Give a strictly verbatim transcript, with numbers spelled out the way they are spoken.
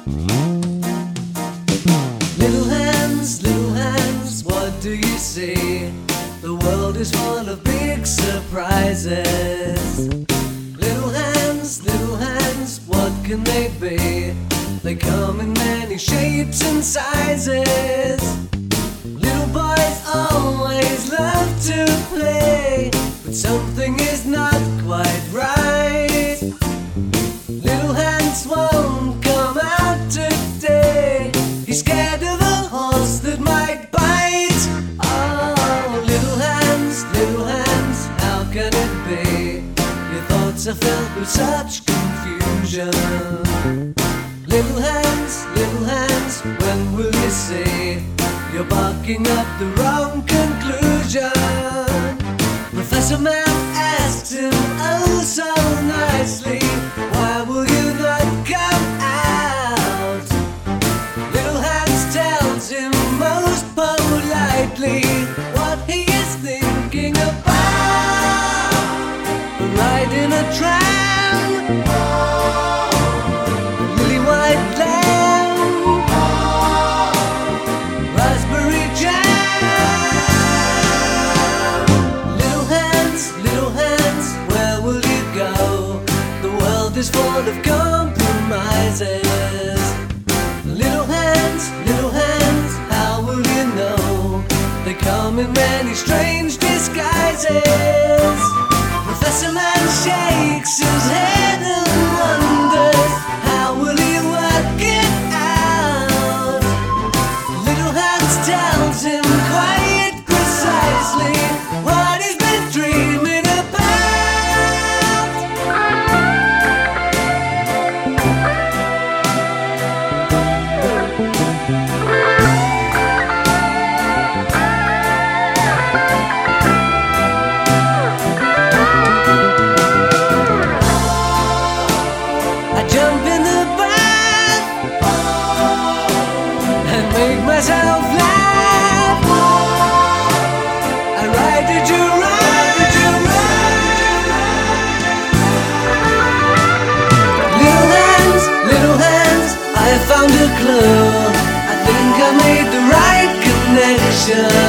Little hands, little hands, what do you see? The world is full of big surprises. Little hands, little hands, what can they be? They come in many shapes and sizes. Little boys always love to play, but something is not quite right. Little hands won't come out today. He's scared of a horse that might bite. Oh, little hands, little hands, how can it be? Your thoughts are filled with such confusion. Little hands, little hands, when will you see? You're barking up the wrong conclusion. Professor Math asked him oh so nicely, why will you not come out? Little Hands tells him most politely what he is thinking about. Riding a tram, lily white lamb, raspberry jam. Little hands, little hands, where will you go? The world is full of compromises. Little hands, little hands, how will you know? They come in many strange disguises. Professor Man shakes his head and wonders, how will he work it out? Little Hands tells him quite precisely what he's been dreaming about. I jump in the bath and make myself laugh. I ride a giraffe. Little hands, little hands, I found a clue. I think I made the right connection.